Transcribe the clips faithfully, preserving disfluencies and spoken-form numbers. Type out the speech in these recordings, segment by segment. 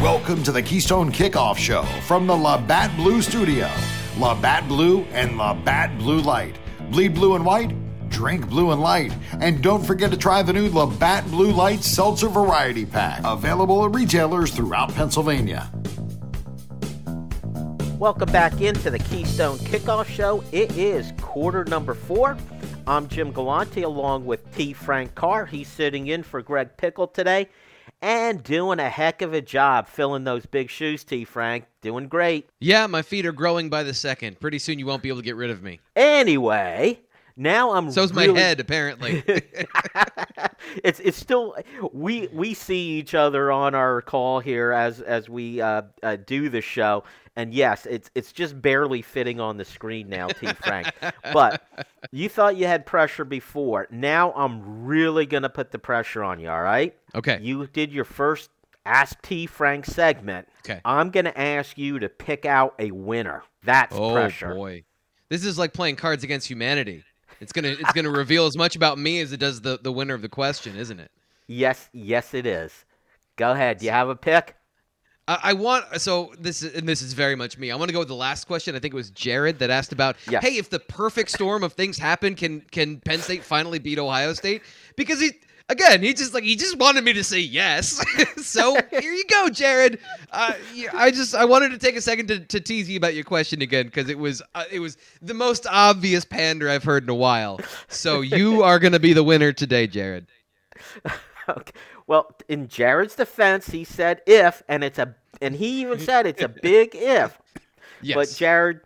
Welcome to the Keystone Kickoff Show from the Labatt Blue Studio. Labatt Blue and Labatt Blue Light. Bleed blue and white, drink blue and light. And don't forget to try the new Labatt Blue Light Seltzer Variety Pack. Available at retailers throughout Pennsylvania. Welcome back into the Keystone Kickoff Show. It is quarter number four. I'm Jim Galante along with T. Frank Carr. He's sitting in for Greg Pickle today and doing a heck of a job filling those big shoes, T. Frank. Doing great. Yeah, my feet are growing by the second. Pretty soon you won't be able to get rid of me. Anyway, now I'm So's really... my head, apparently. it's it's still we we see each other on our call here as as we uh, uh, do the show, and yes, it's it's just barely fitting on the screen now, T. Frank. But you thought you had pressure before. Now I'm really gonna put the pressure on you. All right? Okay. You did your first Ask T. Frank segment. Okay. I'm gonna ask you to pick out a winner. That's oh, pressure. Oh boy, this is like playing Cards Against Humanity. It's gonna it's gonna reveal as much about me as it does the, the winner of the question, isn't it? Yes, yes, it is. Go ahead. Do you have a pick? I, I want so this is, and this is very much me. I want to go with the last question. I think it was Jared that asked about, yes. Hey, if the perfect storm of things happen, can can Penn State finally beat Ohio State? Because he. Again, he just like he just wanted me to say yes. So here you go, Jared. Uh, yeah, I just I wanted to take a second to, to tease you about your question again because it was uh, it was the most obvious pander I've heard in a while. So you are going to be the winner today, Jared. Okay. Well, in Jared's defense, he said if, and it's a and he even said it's a big if. Yes. But Jared,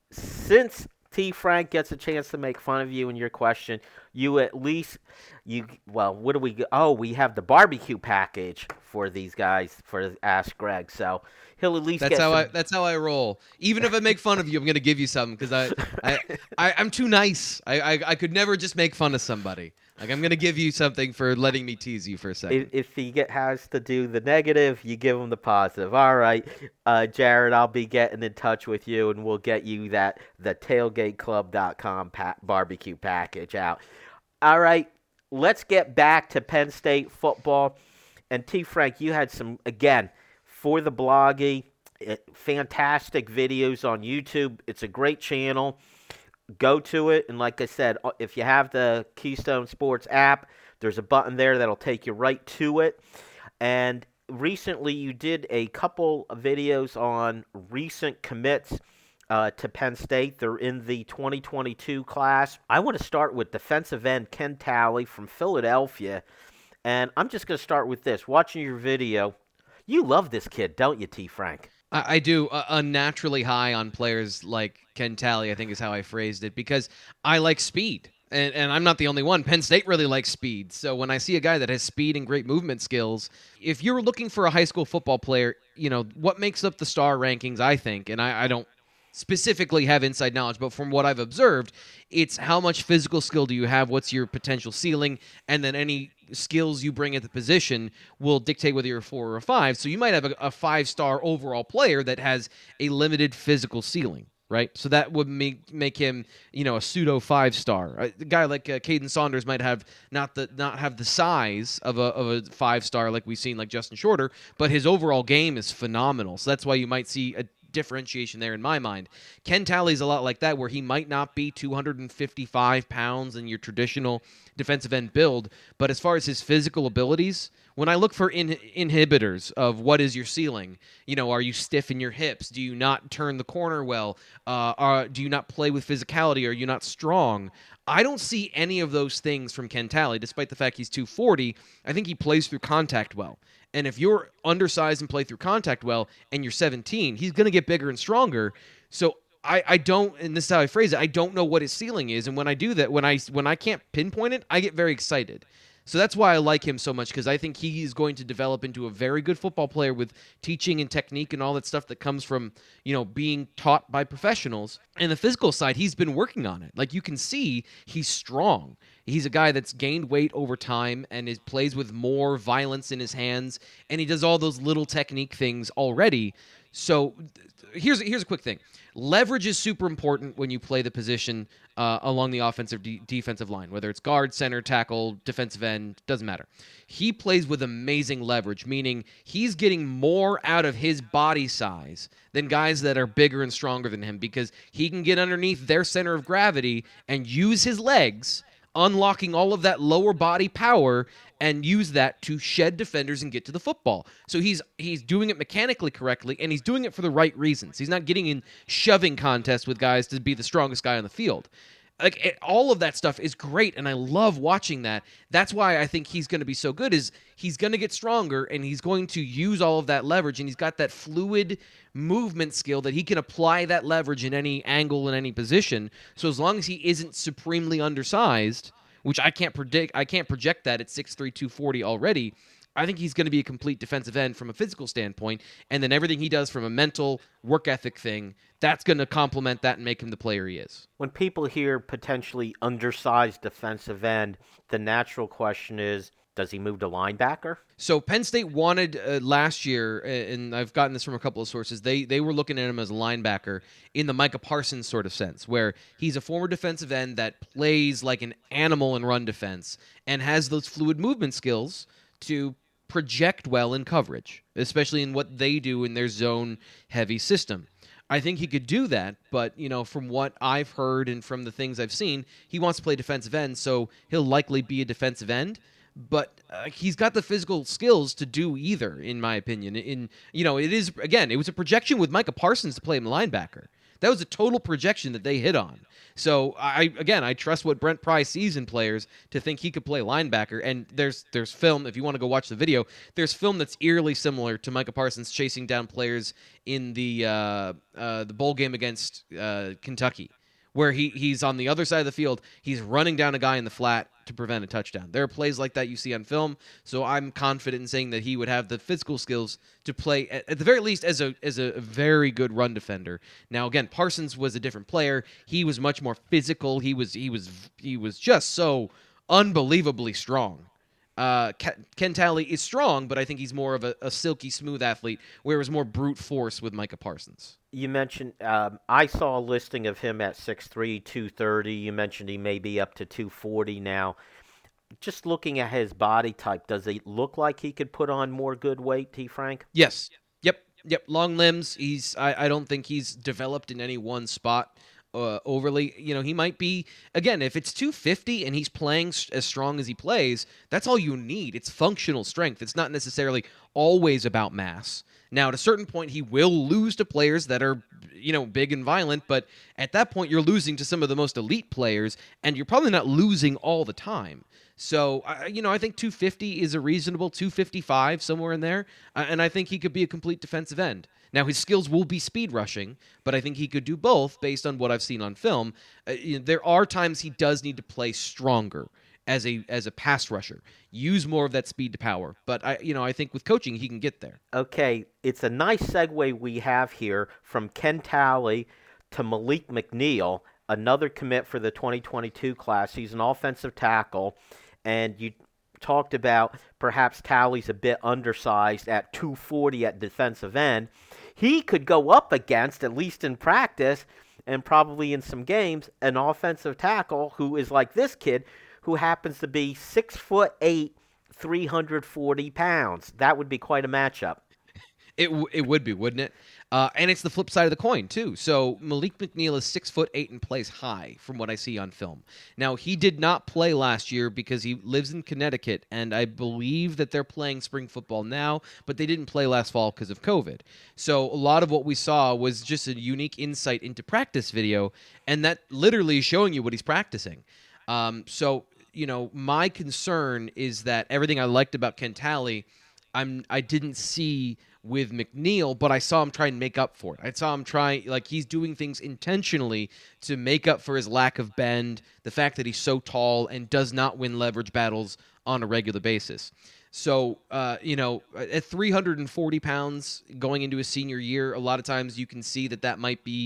since T. Frank gets a chance to make fun of you in your question, you at least. You well, what do we? Oh, we have the barbecue package for these guys for Ask Greg, so he'll at least. That's get how some... I. That's how I roll. Even if I make fun of you, I'm going to give you something because I, I, I, I'm too nice. I, I, I could never just make fun of somebody. Like I'm going to give you something for letting me tease you for a second. If, if he get, has to do the negative, you give him the positive. All right, uh, Jared, I'll be getting in touch with you, and we'll get you that the tailgate club dot com pa- barbecue package out. All right. Let's get back to Penn State football. And T. Frank, you had some, again, for the bloggy, fantastic videos on YouTube. It's a great channel. Go to it. And like I said, if you have the Keystone Sports app, there's a button there that'll take you right to it. And recently you did a couple of videos on recent commits Uh, to Penn State. They're in the twenty twenty-two class. I want to start with defensive end Ken Talley from Philadelphia. And I'm just going to start with this. Watching your video, you love this kid, don't you, T. Frank? I, I do. Uh, unnaturally high on players like Ken Talley, I think is how I phrased it, because I like speed. And, and I'm not the only one. Penn State really likes speed. So when I see a guy that has speed and great movement skills, if you're looking for a high school football player, you know, what makes up the star rankings, I think, and I, I don't specifically have inside knowledge, but from what I've observed, it's how much physical skill do you have, what's your potential ceiling, and then any skills you bring at the position will dictate whether you're a four or a five. So you might have a, a five-star overall player that has a limited physical ceiling, right? So that would make make him, you know, a pseudo five-star. A guy like uh, Caden Saunders might have not the not have the size of a of a five-star like we've seen like Justin Shorter, but his overall game is phenomenal. So that's why you might see a differentiation there in my mind. Ken Talley's a lot like that, where he might not be two hundred fifty-five pounds in your traditional defensive end build, but as far as his physical abilities, when I look for in- inhibitors of what is your ceiling, you know, are you stiff in your hips? Do you not turn the corner well? Uh, are, do you not play with physicality? Are you not strong? I don't see any of those things from Ken Talley, despite the fact he's two forty. I think he plays through contact well. And if you're undersized and play through contact well and you're seventeen, he's going to get bigger and stronger. So I, I don't, and this is how I phrase it, I don't know what his ceiling is. And when I do that, when I when I can't pinpoint it, I get very excited. So that's why I like him so much, because I think he is going to develop into a very good football player with teaching and technique and all that stuff that comes from, you know, being taught by professionals. And the physical side, he's been working on it. Like you can see, he's strong. He's a guy that's gained weight over time and is plays with more violence in his hands, and he does all those little technique things already. So here's here's a quick thing. Leverage is super important when you play the position uh, along the offensive de- defensive line, whether it's guard, center, tackle, defensive end, doesn't matter. He plays with amazing leverage, meaning he's getting more out of his body size than guys that are bigger and stronger than him because he can get underneath their center of gravity and use his legs, unlocking all of that lower body power and use that to shed defenders and get to the football. So he's he's doing it mechanically correctly, and he's doing it for the right reasons. He's not getting in shoving contests with guys to be the strongest guy on the field. Like it, all of that stuff is great, and I love watching that. That's why I think he's going to be so good. Is he's going to get stronger, and he's going to use all of that leverage, and he's got that fluid movement skill that he can apply that leverage in any angle in any position. So as long as he isn't supremely undersized, which I can't predict, I can't project that at six three, two forty already. I think he's going to be a complete defensive end from a physical standpoint, and then everything he does from a mental work ethic thing, that's going to complement that and make him the player he is. When people hear potentially undersized defensive end, the natural question is, does he move to linebacker? So Penn State wanted uh, last year, and I've gotten this from a couple of sources, they they were looking at him as a linebacker in the Micah Parsons sort of sense, where he's a former defensive end that plays like an animal in run defense and has those fluid movement skills to project well in coverage, especially in what they do in their zone-heavy system. I think he could do that, but, you know, from what I've heard and from the things I've seen, he wants to play defensive end, so he'll likely be a defensive end. But uh, he's got the physical skills to do either, in my opinion. In you know, it is again, it was a projection with Micah Parsons to play him linebacker. That was a total projection that they hit on. So I again, I trust what Brent Pry sees in players to think he could play linebacker. And there's there's film, if you want to go watch the video, there's film that's eerily similar to Micah Parsons chasing down players in the uh, uh, the bowl game against uh, Kentucky, where he he's on the other side of the field, he's running down a guy in the flat to prevent a touchdown. There are plays like that you see on film, so I'm confident in saying that he would have the physical skills to play, at, at the very least, as a as a very good run defender. Now, again, Parsons was a different player. He was much more physical. He was he was he was just so unbelievably strong. Uh, Ken Talley is strong, but I think he's more of a, a silky smooth athlete, where it was more brute force with Micah Parsons. You mentioned, um, I saw a listing of him at six three, two thirty. You mentioned he may be up to two forty now. Just looking at his body type, does he look like he could put on more good weight, T. Frank? Yes. Yep. Yep. Long limbs. He's. I, I don't think he's developed in any one spot uh, overly. You know, he might be, again, if it's two fifty and he's playing as strong as he plays, that's all you need. It's functional strength. It's not necessarily always about mass. Now, at a certain point, he will lose to players that are, you know, big and violent, but at that point, you're losing to some of the most elite players, and you're probably not losing all the time. So, uh, you know, I think two fifty is a reasonable two fifty-five, somewhere in there, uh, and I think he could be a complete defensive end. Now, his skills will be speed rushing, but I think he could do both based on what I've seen on film. Uh, you know, there are times he does need to play stronger as a as a pass rusher, use more of that speed to power. But I, you know, I think with coaching he can get there. Okay, it's a nice segue we have here from Ken Talley to Malik McNeil, another commit for the twenty twenty-two class. He's an offensive tackle, and you talked about perhaps Talley's a bit undersized at two forty at defensive end. He could go up against, at least in practice and probably in some games, an offensive tackle who is like this kid, who happens to be six foot eight, three hundred forty pounds. That would be quite a matchup. It w- it would be, wouldn't it? Uh, and it's the flip side of the coin too. So Malik McNeil is six foot eight and plays high, from what I see on film. Now, he did not play last year because he lives in Connecticut, and I believe that they're playing spring football now, but they didn't play last fall because of COVID. So a lot of what we saw was just a unique insight into practice video, and that literally is showing you what he's practicing. Um, so, you know, my concern is that everything I liked about Ken Talley, I'm, I didn't see with McNeil, but I saw him try and make up for it. I saw him try, like, he's doing things intentionally to make up for his lack of bend, the fact that he's so tall and does not win leverage battles on a regular basis. So, uh, you know, at three hundred forty pounds going into his senior year, a lot of times you can see that that might be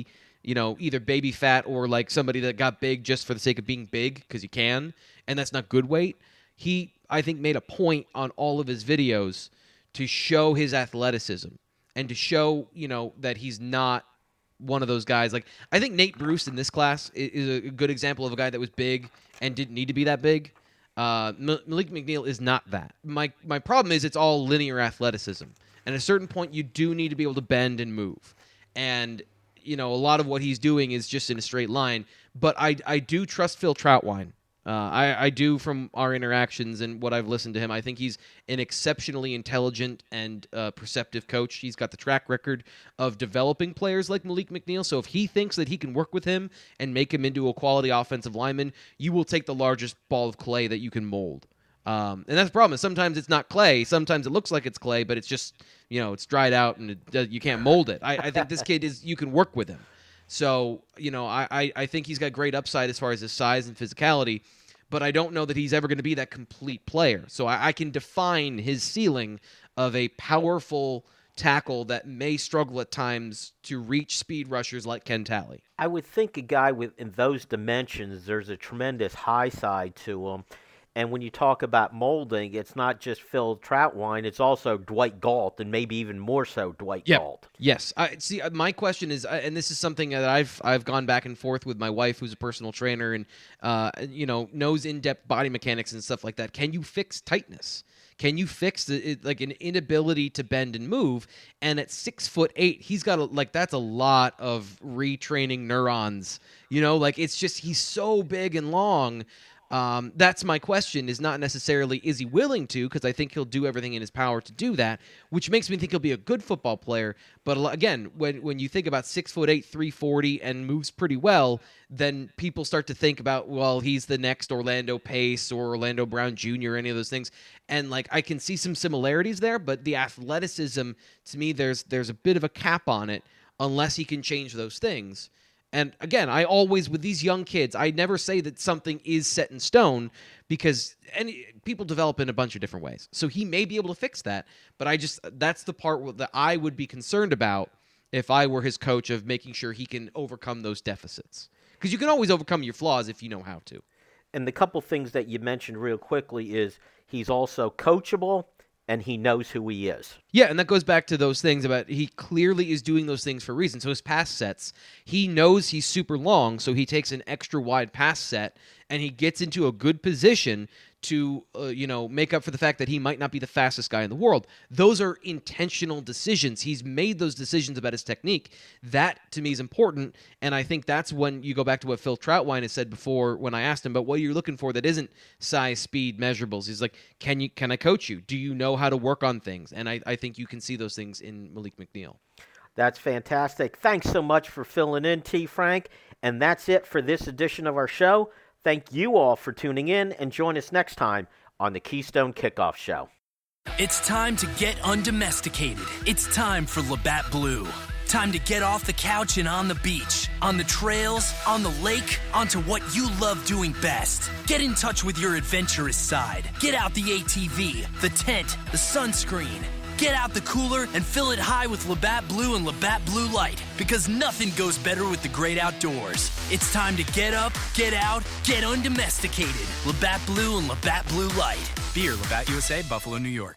you know, either baby fat or like somebody that got big just for the sake of being big because you can, and that's not good weight. He, I think, made a point on all of his videos to show his athleticism and to show, you know, that he's not one of those guys. Like, I think Nate Bruce in this class is a good example of a guy that was big and didn't need to be that big. Uh, Malik McNeil is not that. My my problem is it's all linear athleticism. And at a certain point, you do need to be able to bend and move. And, you know, a lot of what he's doing is just in a straight line. But I, I do trust Phil Trautwein. Uh, I, I do from our interactions and what I've listened to him. I think he's an exceptionally intelligent and uh, perceptive coach. He's got the track record of developing players like Malik McNeil. So if he thinks that he can work with him and make him into a quality offensive lineman, you will take the largest ball of clay that you can mold. Um, and that's the problem. Is sometimes it's not clay. Sometimes it looks like it's clay, but it's just, you know, it's dried out and it, you can't mold it. I, I think this kid is, you can work with him. So, you know, I, I, I think he's got great upside as far as his size and physicality, but I don't know that he's ever going to be that complete player. So I, I can define his ceiling of a powerful tackle that may struggle at times to reach speed rushers like Ken Talley. I would think a guy with in those dimensions, there's a tremendous high side to him. And when you talk about molding, it's not just Phil Trautwein, it's also Dwight Galt, and maybe even more so Dwight yep. Galt. Yes. I see. My question is, and this is something that I've I've gone back and forth with my wife, who's a personal trainer, and uh, you know knows in-depth body mechanics and stuff like that. Can you fix tightness? Can you fix the, it, like an inability to bend and move? And at six foot eight, he's got a, like that's a lot of retraining neurons. You know, like it's just he's so big and long. Um, that's my question, is not necessarily is he willing to, because I think he'll do everything in his power to do that, which makes me think he'll be a good football player. But again, when when you think about six foot eight, three forty, and moves pretty well, then people start to think about, well, he's the next Orlando Pace or Orlando Brown Junior, any of those things. And like I can see some similarities there, but the athleticism, to me, there's there's a bit of a cap on it unless he can change those things. And again, I always, with these young kids, I never say that something is set in stone because any people develop in a bunch of different ways. So he may be able to fix that, but I just, that's the part that I would be concerned about if I were his coach, of making sure he can overcome those deficits. Because you can always overcome your flaws if you know how to. And the couple things that you mentioned real quickly is he's also coachable, and he knows who he is. Yeah, and that goes back to those things about he clearly is doing those things for a reason. So his pass sets, he knows he's super long, so he takes an extra wide pass set, and he gets into a good position to, uh, you know, make up for the fact that he might not be the fastest guy in the world. Those are intentional decisions. He's made those decisions about his technique. That, to me, is important, and I think that's when you go back to what Phil Trautwein has said before when I asked him about what you're looking for that isn't size, speed, measurables. He's like, can you can I coach you? Do you know how to work on things? And I, I think you can see those things in Malik McNeil. That's fantastic. Thanks so much for filling in, T. Frank. And that's it for this edition of our show. Thank you all for tuning in, and join us next time on the Keystone Kickoff Show. It's time to get undomesticated. It's time for Labatt Blue. Time to get off the couch and on the beach, on the trails, on the lake, onto what you love doing best. Get in touch with your adventurous side. Get out the A T V, the tent, the sunscreen. Get out the cooler and fill it high with Labatt Blue and Labatt Blue Light, because nothing goes better with the great outdoors. It's time to get up, get out, get undomesticated. Labatt Blue and Labatt Blue Light. Beer, Labatt U S A, Buffalo, New York.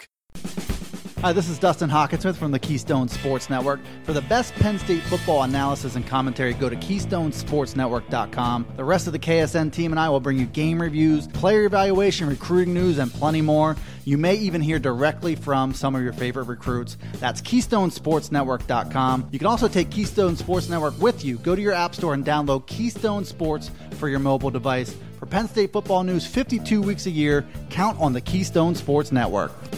Hi, this is Dustin Hawkinsmith from the Keystone Sports Network. For the best Penn State football analysis and commentary, go to keystone sports network dot com. The rest of the K S N team and I will bring you game reviews, player evaluation, recruiting news, and plenty more. You may even hear directly from some of your favorite recruits. That's keystone sports network dot com. You can also take Keystone Sports Network with you. Go to your app store and download Keystone Sports for your mobile device. For Penn State football news fifty-two weeks a year, count on the Keystone Sports Network.